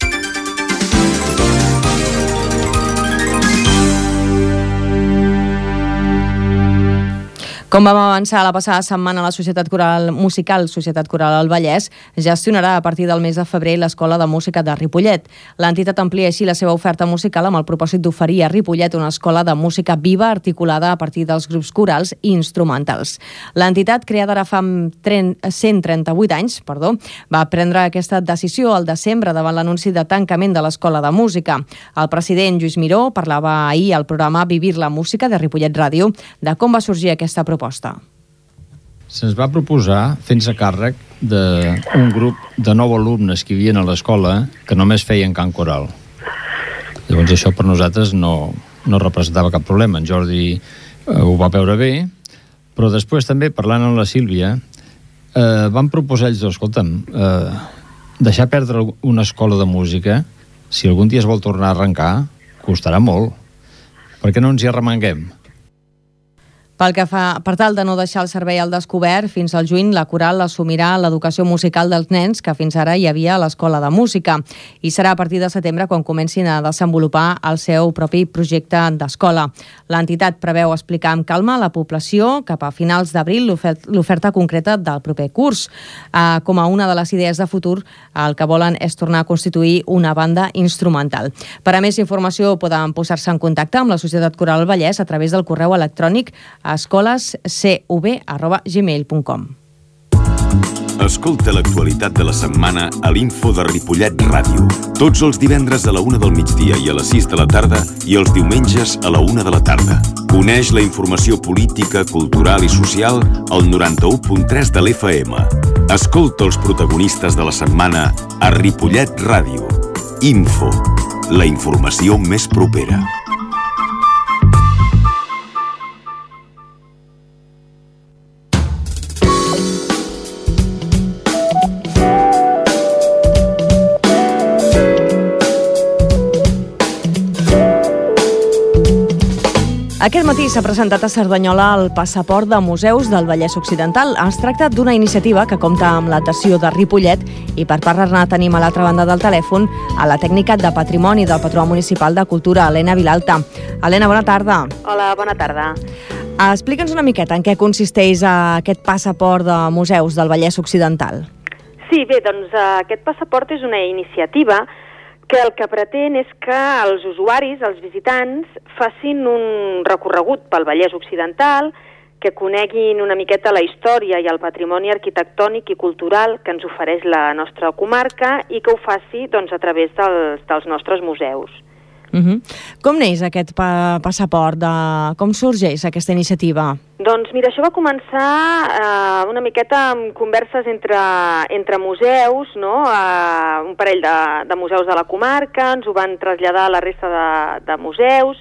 Com vam avançar la passada setmana, la Societat Coral Musical Societat Coral del Vallès gestionarà a partir del mes de febrer l'Escola de Música de Ripollet. L'entitat amplia així la seva oferta musical amb el propòsit d'oferir a Ripollet una escola de música viva articulada a partir dels grups corals i instrumentals. L'entitat, creada ara fa 138 anys, va prendre aquesta decisió al desembre davant l'anunci de tancament de l'Escola de Música. El president Lluís Miró parlava ahir al programa Vivir la Música de Ripollet Ràdio de com va sorgir aquesta proposta. Se'ns va proposar fent-se càrrec d'un grup de 9 alumnes que hi havia a l'escola que només feien cant coral. Llavors això per nosaltres no representava cap problema. En Jordi ho va veure bé, però després també, parlant amb la Sílvia, van proposar ells, escolta'm, deixar perdre una escola de música, si algun dia es vol tornar a arrencar, costarà molt. Per què no ens hi arremanguem? Per tal de no deixar el servei al descobert, fins al juny la coral assumirà l'educació musical dels nens que fins ara hi havia a l'Escola de Música i serà a partir de setembre quan comencin a desenvolupar el seu propi projecte d'escola. L'entitat preveu explicar amb calma a la població cap a finals d'abril l'oferta concreta del proper curs. Com a una de les idees de futur, el que volen és tornar a constituir una banda instrumental. Per a més informació poden posar-se en contacte amb la Societat Coral Vallès a través del correu electrònic a escolescv@gmail.com. Escolta l'actualitat de la setmana a l'Info de Ripollet Ràdio. Tots els divendres a la 1 del migdia i a les 6 de la tarda i els diumenges a la 1 de la tarda. Coneix la informació política, cultural i social al 91.3 de l'FM. Escolta els protagonistes de la setmana a Ripollet Ràdio. Info, la informació més propera. Aquest matí s'ha presentat a Cerdanyola el passaport de museus del Vallès Occidental. Es tracta d'una iniciativa que compta amb l'adhesió de Ripollet i per parlar-ne tenim a l'altra banda del telèfon a la tècnica de patrimoni del Patró Municipal de Cultura, Helena Vilalta. Helena, bona tarda. Hola, bona tarda. Explica'ns una miqueta en què consisteix aquest passaport de museus del Vallès Occidental. Sí, bé, doncs aquest passaport és una iniciativa que el que pretén és que els usuaris, els visitants, facin un recorregut pel Vallès Occidental, que coneguin una miqueta la història i el patrimoni arquitectònic i cultural que ens ofereix la nostra comarca i que ho faci doncs, a través dels nostres museus. Com neix aquest passaport? Com sorgeix aquesta iniciativa? Doncs mira, això va començar una miqueta amb converses entre museus, no? Un parell de museus de la comarca, ens ho van traslladar a la resta de museus,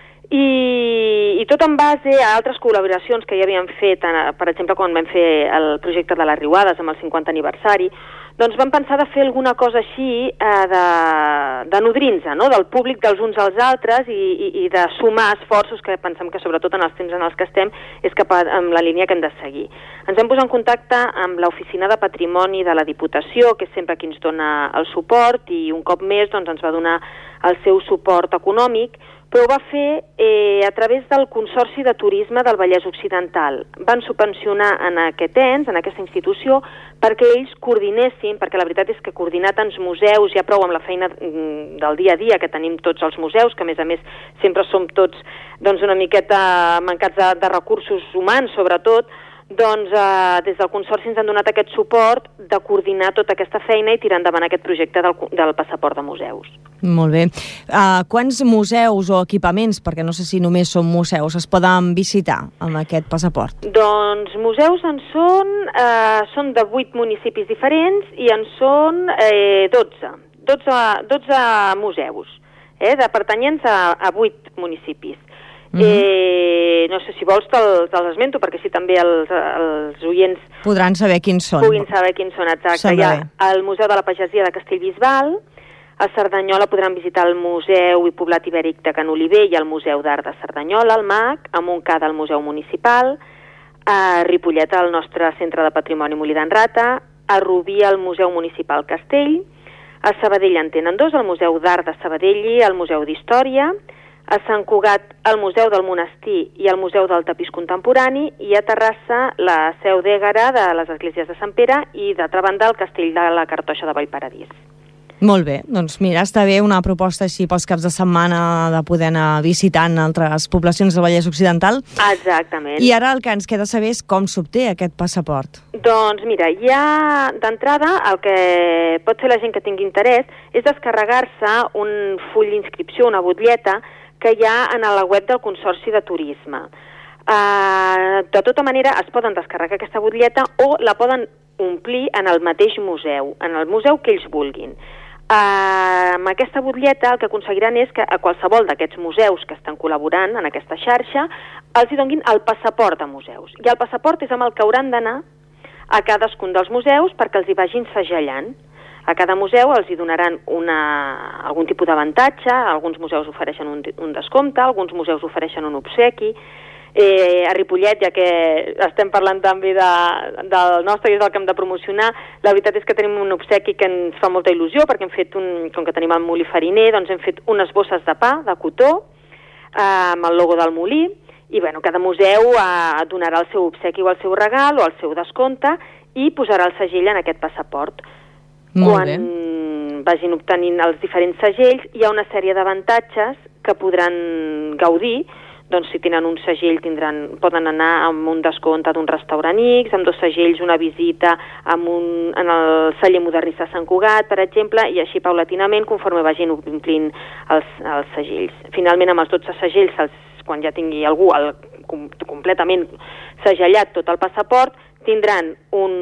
i tot en base a altres col·laboracions que ja havíem fet, per exemple, quan vam fer el projecte de les Riuades amb el 50 aniversari, doncs vam pensar de fer alguna cosa així, de nodrir-nos, no?, del públic dels uns als altres i de sumar esforços que pensem que sobretot en els temps en els que estem és amb la línia que hem de seguir. Ens vam posar en contacte amb l'Oficina de Patrimoni de la Diputació, que és sempre qui ens dona el suport, i un cop més doncs, ens va donar el seu suport econòmic, però ho va fer a través del Consorci de Turisme del Vallès Occidental. Van subvencionar en aquest ens, en aquesta institució, perquè ells coordinessin, perquè la veritat és que coordinar tants museus, ja prou amb la feina del dia a dia que tenim tots els museus, que a més sempre som tots doncs, una miqueta mancats de recursos humans, sobretot, doncs des del Consorci ens han donat aquest suport de coordinar tota aquesta feina i tirar endavant aquest projecte del passaport de museus. Molt bé. Quants museus o equipaments, perquè no sé si només són museus, es poden visitar amb aquest passaport? Doncs museus en són de 8 municipis diferents i en són 12 museus, pertanyents a 8 municipis. No sé si vols te'ls esmento, perquè així també els oients podran saber quins són. Puguin saber quins són, exacte. Hi ha el Museu de la Pagesia de Castellbisbal, a Cerdanyola podran visitar el Museu i Poblat Ibèric de Can Oliver i el Museu d'Art de Cerdanyola, el MAC, a Montcada el Museu Municipal, a Ripollet el nostre Centre de Patrimoni Molí d'en Rata, a Rubí el Museu Municipal Castell, a Sabadell en tenen 2, el Museu d'Art de Sabadell i el Museu d'Història, a Sant Cugat el Museu del Monestir i el Museu del Tapís Contemporani, i a Terrassa la Seu d'Ègara de les Esglésies de Sant Pere i, d'altra banda, el Castell de la Cartoixa de Vallparadís. Molt bé, doncs mira, està bé una proposta així pels caps de setmana de poder anar visitant altres poblacions del Vallès Occidental. Exactament. I ara el que ens queda saber és com s'obté aquest passaport. Doncs mira, ja d'entrada el que pot fer la gent que tingui interès és descarregar-se un full d'inscripció, una butlleta, que hi ha en la web del Consorci de Turisme. De tota manera, es poden descarregar aquesta butlleta o la poden omplir en el mateix museu, en el museu que ells vulguin. Amb aquesta butlleta el que aconseguiran és que a qualsevol d'aquests museus que estan col·laborant en aquesta xarxa els hi donguin el passaport de museus. I el passaport és amb el que hauran d'anar a cadascun dels museus perquè els hi vagin segellant. A cada museu els hi donaran algun tipus d'avantatge, alguns museus ofereixen un descompte, alguns museus ofereixen un obsequi, A Ripollet, ja que estem parlant també del nostre i és el que hem de promocionar, la veritat és que tenim un obsequi que ens fa molta il·lusió, perquè hem fet, com que tenim el molí fariner, doncs hem fet unes bosses de pa, de cotó, amb el logo del molí, i bueno, cada museu donarà el seu obsequi o el seu regal o el seu descompte i posarà el segell en aquest passaport. Quan vagin obtenint els diferents segells, hi ha una sèrie d'avantatges que podran gaudir. Doncs si tenen un segell poden anar amb un descompte d'un restaurant X, amb 2 segells una visita en el celler modernista Sant Cugat, per exemple, i així paulatinament conforme vagin omplint els segells. Finalment, amb els 12 segells, quan ja tingui algú completament segellat tot el passaport, tindran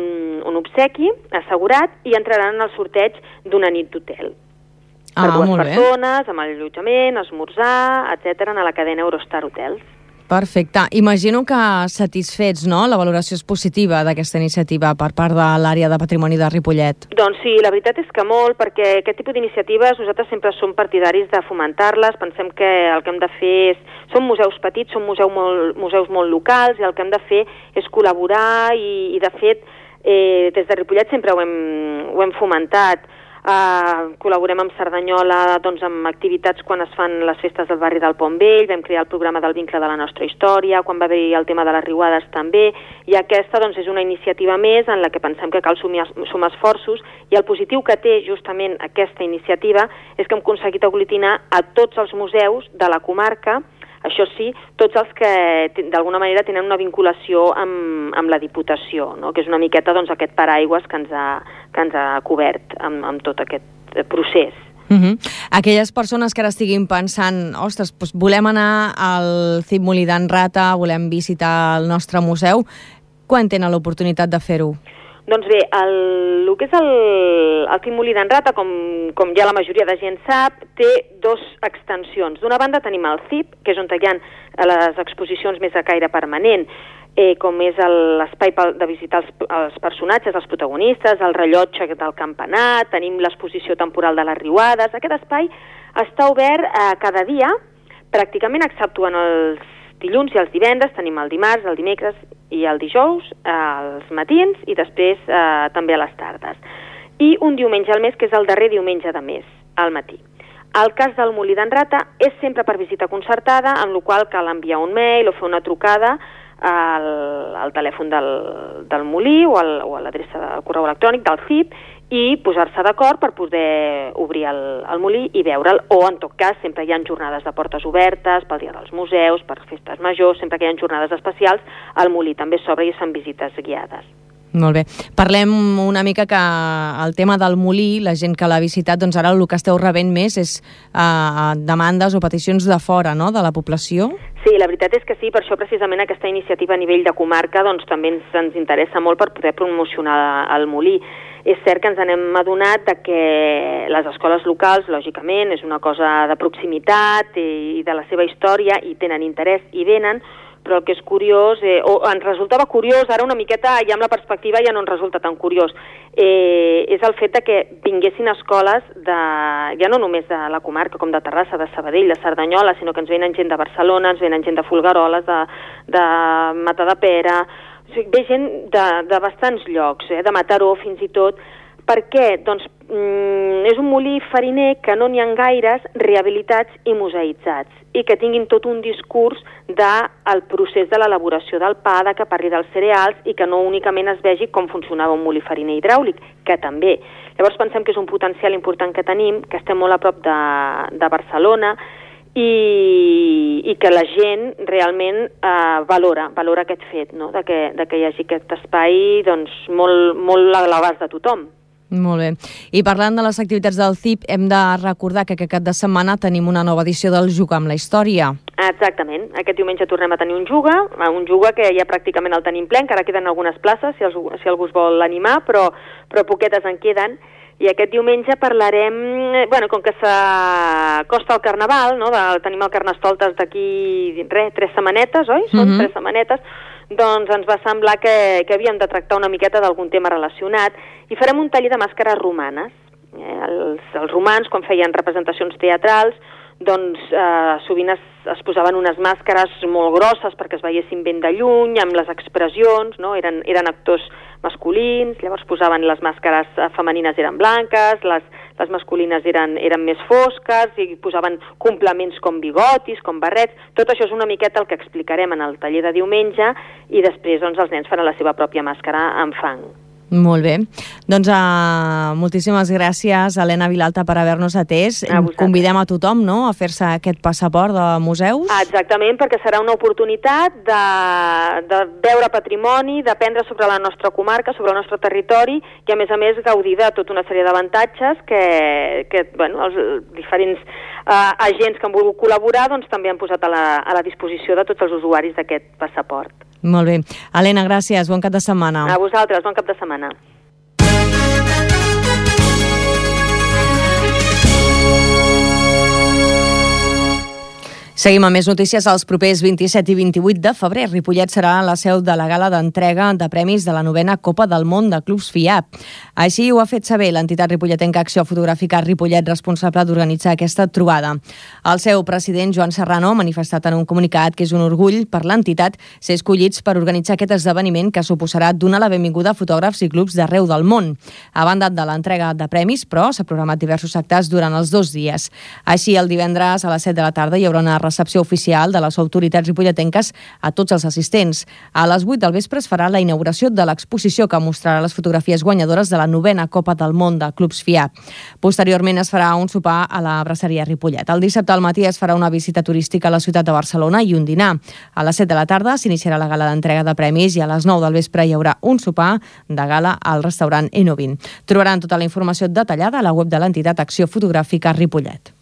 un obsequi assegurat i entraran en el sorteig d'una nit d'hotel. Per 2 persones, amb allotjament, esmorzar, etc., a la cadena Eurostar Hotels. Perfecte. Imagino que satisfets, no?, la valoració és positiva d'aquesta iniciativa per part de l'àrea de patrimoni de Ripollet. Doncs sí, la veritat és que molt, perquè aquest tipus d'iniciatives nosaltres sempre som partidaris de fomentar-les. Pensem que el que hem de fer són museus petits, són museus molt locals, i el que hem de fer és col·laborar i de fet, des de Ripollet sempre ho hem fomentat. Col·laborem amb Cerdanyola amb activitats quan es fan les festes del barri del Pont Vell, vam crear el programa del vincle de la nostra història, quan va haver-hi el tema de les riuades també, i aquesta és una iniciativa més en la que pensem que cal sumar esforços, i el positiu que té justament aquesta iniciativa és que hem aconseguit aglutinar a tots els museus de la comarca, això sí, tots els que d'alguna manera tenen una vinculació amb la Diputació, no? Que és una miqueta aquest paraigües que ens ha cobert amb tot aquest procés. Aquelles persones que ara estiguin pensant, ostres, doncs volem anar al CIP Molí d'en Rata, volem visitar el nostre museu, quan tenen l'oportunitat de fer-ho? Doncs bé, el que és el CIP Molí d'en Rata, com ja la majoria de gent sap, té 2 extensions. D'una banda tenim el CIP, que és on hi ha les exposicions més de caire permanent, com és l'espai de visitar els personatges, els protagonistes, el rellotge del campanar, tenim l'exposició temporal de les riuades. Aquest espai està obert cada dia, pràcticament exceptuant els dilluns i els divendres, tenim el dimarts, el dimecres i el dijous, als matins i després també a les tardes. I un diumenge al mes, que és el darrer diumenge de mes, al matí. El cas del Molí d'en Rata és sempre per visita concertada, amb la qual cal enviar un mail o fer una trucada al telèfon del Molí o a l'adreça del correu electrònic del CIP i posar-se d'acord per poder obrir el Molí i veure'l, o en tot cas sempre hi ha jornades de portes obertes pel dia dels museus, per festes majors, sempre que hi ha jornades especials, el Molí també s'obre i són visites guiades. Molt bé. Parlem una mica que el tema del Molí, la gent que l'ha visitat, doncs ara el que esteu rebent més és demandes o peticions de fora, no?, de la població? Sí, la veritat és que sí, per això precisament aquesta iniciativa a nivell de comarca doncs també ens interessa molt per poder promocionar el Molí. És cert que ens n'hem adonat que les escoles locals, lògicament, és una cosa de proximitat i de la seva història i tenen interès i venen, però el que és curiós, o ens resultava curiós, ara una miqueta ja amb la perspectiva ja no ens resulta tan curiós, és el fet que vinguessin escoles ja no només de la comarca com de Terrassa, de Sabadell, de Cerdanyola, sinó que ens venen gent de Barcelona, ens venen gent de Folgueroles, de Matadepera, o sigui, ve gent de bastants llocs, de Mataró fins i tot. Per què? Doncs és un molí fariner que no n'hi ha gaires rehabilitats i museïtzats i que tinguin tot un discurs del procés de l'elaboració del pa, que parli dels cereals i que no únicament es vegi com funcionava un molí fariner hidràulic, que també. Llavors pensem que és un potencial important que tenim, que estem molt a prop de Barcelona i que la gent realment valora aquest fet, no? de que hi hagi aquest espai doncs, molt a l'abast de tothom. Molt bé. I parlant de les activitats del CIP, hem de recordar que aquest cap de setmana tenim una nova edició del Juga amb la Història. Exactament. Aquest diumenge tornem a tenir un Juga que ja pràcticament el tenim ple, encara queden algunes places, si algú es vol animar, però poquetes en queden. I aquest diumenge parlarem, com que s'acosta el Carnaval, no? Tenim el Carnestoltes d'aquí 3 setmanetes, oi? Són 3 setmanetes. Doncs ens va semblar que havíem de tractar una miqueta d'algun tema relacionat i farem un taller de màscares romanes. Els romans, quan feien representacions teatrals, doncs sovint es posaven unes màscares molt grosses perquè es veiessin ben de lluny, amb les expressions, no? Eren actors masculins, llavors posaven les màscares femenines eren blanques, les masculines eren més fosques, i posaven complements com bigotis, com barrets. Tot això és una miqueta el que explicarem en el taller de diumenge, i després doncs, els nens faran la seva pròpia màscara amb fang. Molt bé. Doncs moltíssimes gràcies, Helena Vilalta, per haver-nos atès. Convidem a tothom, no?, a fer-se aquest passaport de museus. Exactament, perquè serà una oportunitat de veure patrimoni, d'aprendre sobre la nostra comarca, sobre el nostre territori, i a més gaudir de tota una sèrie d'avantatges que els diferents agents que han volgut col·laborar doncs, també han posat a la disposició de tots els usuaris d'aquest passaport. Molt bé. Helena, gràcies. Bon cap de setmana. A vosaltres. Bon cap de setmana. Seguim amb més notícies. Els propers 27 i 28 de febrer, Ripollet serà la seu de la gala d'entrega de premis de la 9a Copa del Món de Clubs FIAP. Així ho ha fet saber l'entitat ripolletenca Acció Fotogràfica Ripollet, responsable d'organitzar aquesta trobada. El seu president, Joan Serrano, ha manifestat en un comunicat que és un orgull per l'entitat ser escollits per organitzar aquest esdeveniment que suposarà donar la benvinguda a fotògrafs i clubs d'arreu del món. A banda de l'entrega de premis, però, s'ha programat diversos actes durant els 2 dies. Així, el divendres a les 7 de la tarda hi haurà una recepció oficial de les autoritats ripolletenques a tots els assistents. A les 8 del vespre es farà la inauguració de l'exposició que mostrarà les fotografies guanyadores de la 9a Copa del Món de Clubs FIAP. Posteriorment es farà un sopar a la braceria Ripollet. El dissabte al matí es farà una visita turística a la ciutat de Barcelona i un dinar. A les 7 de la tarda s'iniciarà la gala d'entrega de premis i a les 9 del vespre hi haurà un sopar de gala al restaurant Eno20. Trobaran tota la informació detallada a la web de l'entitat Acció Fotogràfica Ripollet.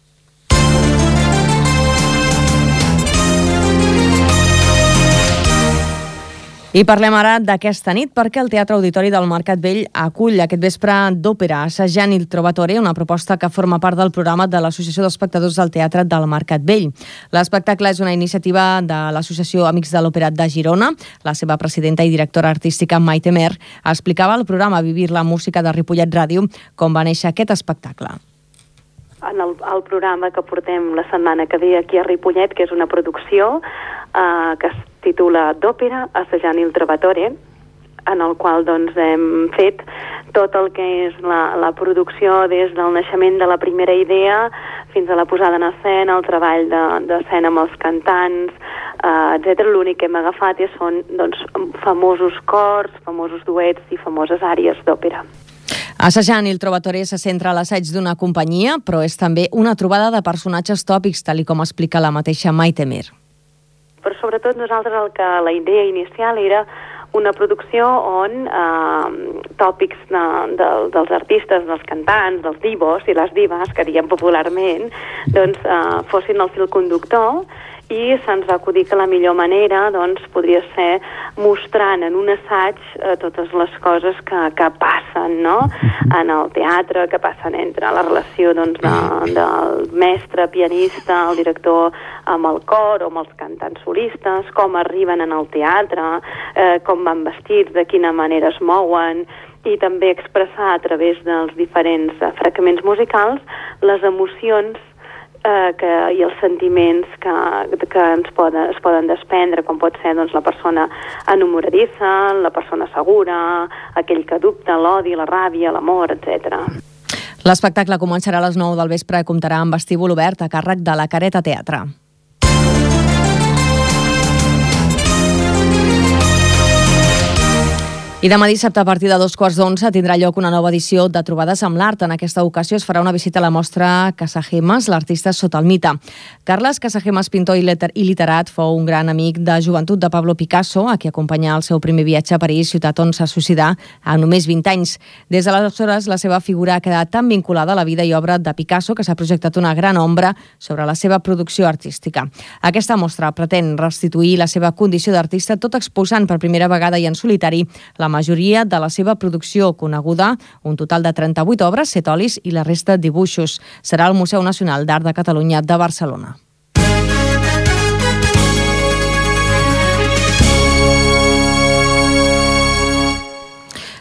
I parlem ara d'aquesta nit perquè el Teatre Auditori del Mercat Vell acull aquest vespre d'òpera Assaggiant il Trovatore, una proposta que forma part del programa de l'Associació d'Espectadors del Teatre del Mercat Vell. L'espectacle és una iniciativa de l'Associació Amics de l'Òpera de Girona. La seva presidenta i directora artística, Maite Mer, explicava al programa Vivir la Música de Ripollet Ràdio com va néixer aquest espectacle. En el programa que portem la setmana que ve aquí a Ripollet, que és una producció que es titula d'òpera Assaggiant il Trovatore, en el qual doncs, hem fet tot el que és la producció des del naixement de la primera idea fins a la posada en escena, el treball d'escena amb els cantants, etc. L'únic que hem agafat són doncs, famosos cors, famosos duets i famoses àries d'òpera. Assaggiant il Trovatore se centra a l'assaig d'una companyia, però és també una trobada de personatges tòpics, tal com explica la mateixa Maite Mer. Però sobretot nosaltres la idea inicial era una producció on tòpics dels artistes, dels cantants, dels divos i les divas, que diem popularment, doncs fossin el fil conductor, i se'ns va acudir que la millor manera doncs, podria ser mostrant en un assaig totes les coses que passen, no? En el teatre, que passen entre la relació doncs, del mestre, pianista, el director amb el cor o amb els cantants solistes, com arriben en el teatre, com van vestits, de quina manera es mouen, i també expressar a través dels diferents fragments musicals les emocions i els sentiments que es poden desprendre, com pot ser doncs, la persona enamoradissa, la persona segura, aquell que dubta, l'odi, la ràbia, l'amor, etc. L'espectacle començarà a les 9 del vespre i comptarà amb vestíbul obert a càrrec de la Careta Teatre. I demà dissabte, a partir de 11:15, tindrà lloc una nova edició de Trobades amb l'Art. En aquesta ocasió es farà una visita a la mostra Casagemas, l'artista sota el mite. Carles Casagemas, pintor i literat, fou un gran amic de joventut de Pablo Picasso, a qui acompanyà el seu primer viatge a París, ciutat on s'ha suïcidar a només 20 anys. Des d'aleshores, la seva figura ha quedat tan vinculada a la vida i obra de Picasso que s'ha projectat una gran ombra sobre la seva producció artística. Aquesta mostra pretén restituir la seva condició d'artista, tot exposant per primera vegada i en solitari la majoria de la seva producció coneguda, un total de 38 obres, 7 olis i la resta dibuixos. Serà al Museu Nacional d'Art de Catalunya de Barcelona.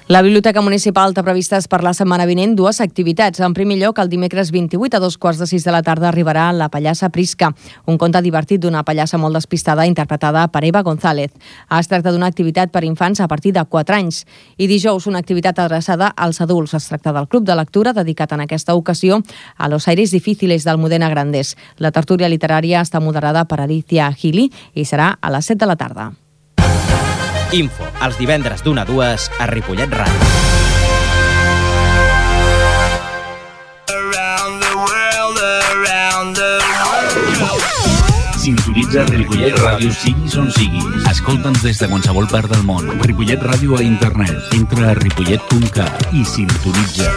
La Biblioteca Municipal té previstes per la setmana vinent dues activitats. En primer lloc, el dimecres 28 a 2:45 de la tarda arribarà La pallassa Prisca, un conte divertit d'una pallassa molt despistada interpretada per Eva González. Es tracta d'una activitat per infants a partir de 4 anys. I dijous, una activitat adreçada als adults. Es tracta del Club de Lectura, dedicat en aquesta ocasió a Los aires difíciles d'Almudena Grandes. La tertúlia literària està moderada per Alicia Gili i serà a les 7 de la tarda. Info, els divendres d'1 a 2 a Ripollet Ràdio. Sintonitza Ripollet Ràdio siguis on siguis. Escolta'ns des de qualsevol part del món. Ripollet Ràdio a internet. Entra a ripollet.cat i sintonitza.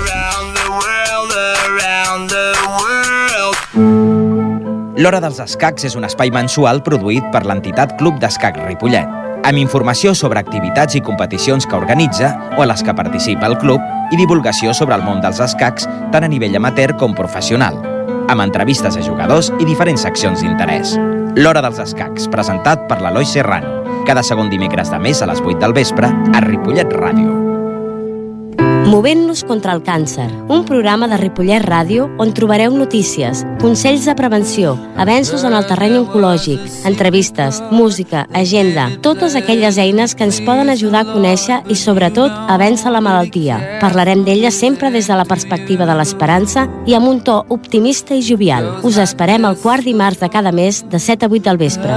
L'Hora dels Escacs és un espai mensual produït per l'entitat Club d'Escac Ripollet, amb informació sobre activitats i competicions que organitza o a les que participa el club i divulgació sobre el món dels escacs tant a nivell amateur com professional, amb entrevistes a jugadors i diferents seccions d'interès. L'Hora dels Escacs, presentat per l'Eloi Serrano, cada segon dimecres de mes a les 8 del vespre a Ripollet Ràdio. Movent-nos contra el càncer, un programa de Ripollet Ràdio on trobareu notícies, consells de prevenció, avenços en el terreny oncològic, entrevistes, música, agenda, totes aquelles eines que ens poden ajudar a conèixer i, sobretot, a vèncer la malaltia. Parlarem d'ella sempre des de la perspectiva de l'esperança i amb un to optimista i jovial. Us esperem el quart dimarts de cada mes de 7 a 8 del vespre.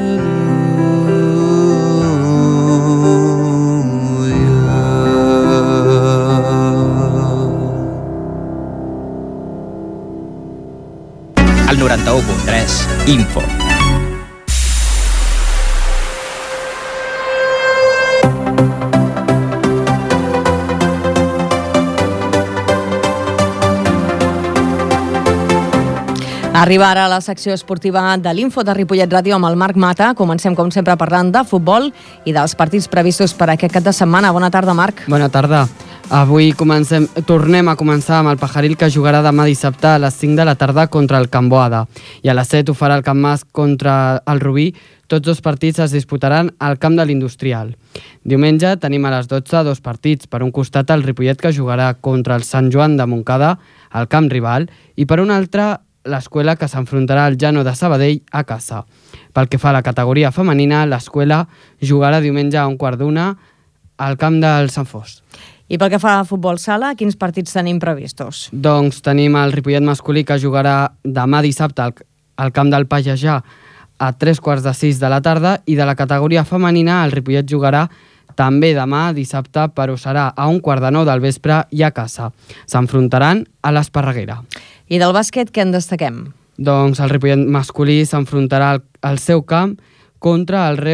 El 91.3 Info. Arriba ara a la secció esportiva de l'Info de Ripollet Ràdio amb el Marc Mata. Comencem, com sempre, parlant de futbol i dels partits previstos per aquest cap de setmana. Bona tarda, Marc. Bona tarda. Avui tornem a començar amb el Pajaril, que jugarà demà dissabte a les 5 de la tarda contra el Can Boada. I a les 7 ho farà el Can Mas contra el Rubí. Tots dos partits es disputaran al camp de l'Industrial. Diumenge tenim a les 12 dos partits. Per un costat el Ripollet, que jugarà contra el Sant Joan de Montcada al camp rival, i per un altre l'Escuela, que s'enfrontarà al Llano de Sabadell a casa. Pel que fa a la categoria femenina, l'Escuela jugarà diumenge a 1:15 al camp del Sant Fost. I pel que fa a futbol sala, quins partits tenim previstos? Doncs tenim el Ripollet masculí, que jugarà demà dissabte al camp del Pajajà a 3:45 de la tarda, i de la categoria femenina el Ripollet jugarà també demà dissabte, però serà a 1:15 del vespre i a casa. S'enfrontaran a l'Esparreguera. I del bàsquet, què en destaquem? Doncs el Ripollet masculí s'enfrontarà al seu camp contra el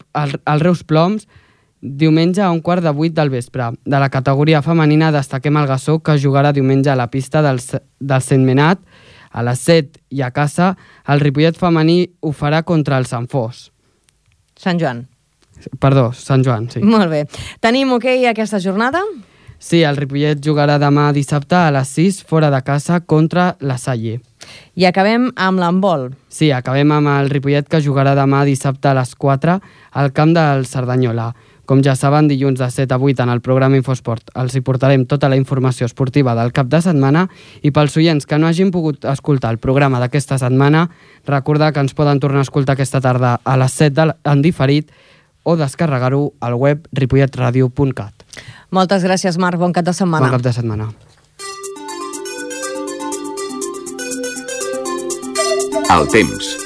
Reus Ploms diumenge a 7:15 del vespre. De la categoria femenina destaquem el Gassó, que jugarà diumenge a la pista del Sentmenat a les 7, i a casa el Ripollet femení ho farà contra el Sant Fos. Sant Joan. Perdó, Sant Joan, sí. Molt bé. Tenim hoquei aquesta jornada? Sí, el Ripollet jugarà demà dissabte a les 6 fora de casa contra la Salle. I acabem amb l'handbol. Sí, acabem amb el Ripollet, que jugarà demà dissabte a les 4 al camp del Cerdanyola. Com ja saben, dilluns de 7 a 8 en el programa Infosport els hi portarem tota la informació esportiva del cap de setmana, i pels oients que no hagin pogut escoltar el programa d'aquesta setmana, recordar que ens poden tornar a escoltar aquesta tarda a les 7 en diferit o descarregar-ho al web ripolletradio.cat. Moltes gràcies, Marc. Bon cap de setmana. Bon cap de setmana. El temps.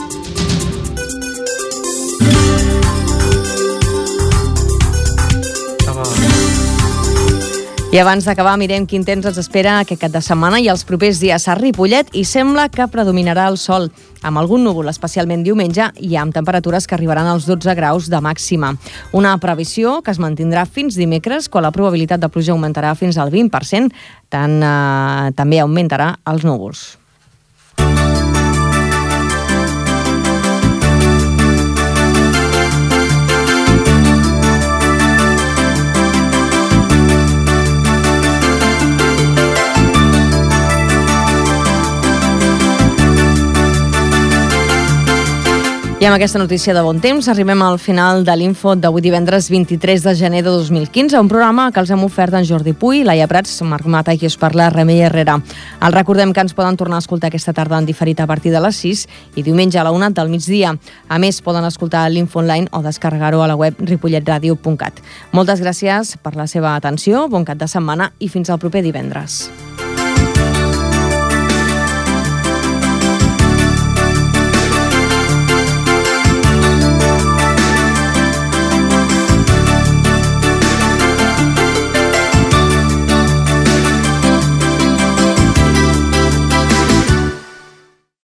I abans d'acabar, mirem quin temps ens espera aquest cap de setmana i els propers dies a Ripollet, i sembla que predominarà el sol, amb algun núvol, especialment diumenge, i amb temperatures que arribaran als 12 graus de màxima. Una previsió que es mantindrà fins dimecres, quan la probabilitat de pluja augmentarà fins al 20%, també augmentarà els núvols. I amb aquesta notícia de bon temps arribem al final de l'Info d'avui divendres 23 de gener de 2015, un programa que els hem ofert en Jordi Puy, Laia Prats, Marc Mata i qui us parla, Remei Herrera. Els recordem que ens poden tornar a escoltar aquesta tarda en diferit a partir de les 6 i diumenge a la 1 del migdia. A més, poden escoltar l'Info online o descarregar-ho a la web ripolletradio.cat. Moltes gràcies per la seva atenció, bon cap de setmana i fins al proper divendres.